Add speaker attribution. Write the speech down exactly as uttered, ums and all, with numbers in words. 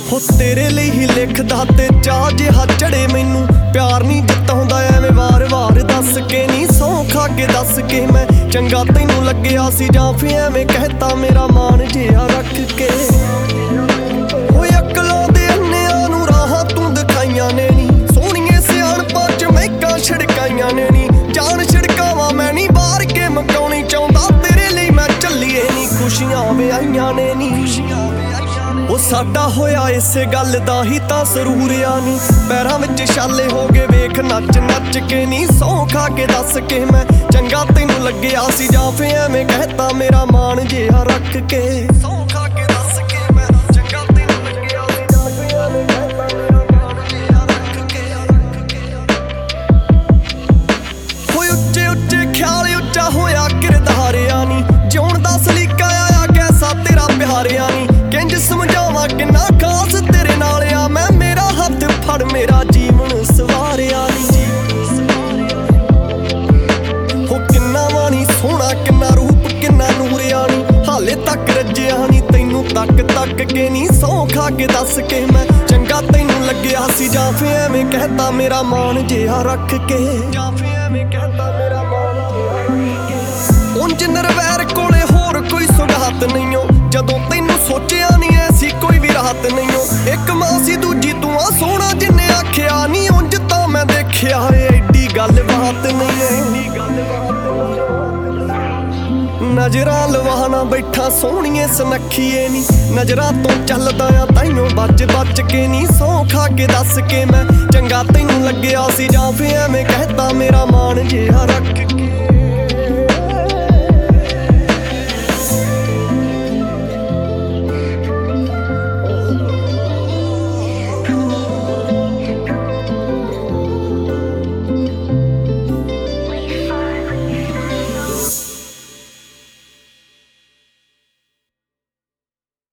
Speaker 1: हो तेरे लिए ही लिखदा ते चाह जिहा चढ़े मैनू प्यार नहीं जताउंदा एवें वार वार दस के नी सौ खा के दस के मैं चंगा तैनू लग्गिया सी जां फिर एवें कहता मेरा मान जिहा रख के ओए अकलों दे अन्नियां नू राहां तू दिखाइयां ने नी सोहणीए सियाणपां च महकां छिड़काइयां ने नी जान छिड़कावां मैं नी बाहर के मकाउणी चाहुंदा तेरे लिए मैं झल्लीए नी खुशियां विआहियां ने नी ओ साडा होया इसे गल दा ही तां सरूर आनी पैरां विच छाले हो गए वेख नच नच के नी सौ खा के दस के मैं चंगा तैनू लग्गिया सी जां फिर एवें कहता मेरा मान जिहा रख के सौ खा के दस के मैं चंगा तैनू लग्गिया सी जां फिर एवें कहता मेरा मान जिहा रख के होए उच्चे उच्चे ख्याल उच्चा होया किरदारिया नी जिउण दा सलीका आया कैसा तेरा प्यारिया नी किंज समझावां किन्ना खास तेरे नाल आ मैं मेरा हत्थ फड़ मेरा जीवन सवारिया नी हो किन्ना वाणी सोहना किन्ना रूप किन्ना नूरिया नी हाले तक रज्जिया नी तैनू तक तक के नी सौ खा के दस के मैं चंगा तैनू लग्गिया सी जां फिर एवें कहता मेरा मान जिहा रख के जां फिर एवें कहता मेरा मान जिहा रख के उंज नरवैर कोले होर कोई सुगात नहीं हो जदों तैनू सोचिया नहीं ऐसी कोई भी राहत नहीं हो एक मां सी दूजी तू आ सोहना जिन्ने आखिया नी उंज तां मैं देखिया एडी गल बात नहीं है नजरां लवाना बैठा सोहणीए सनखीए नी नजरां तो चलदा आ ताइयों बच बच के नी सौ खा के दस के मैं चंगा तैनू लग्गिया सी जां फिर एवें कहता मेरा मान जिहा रख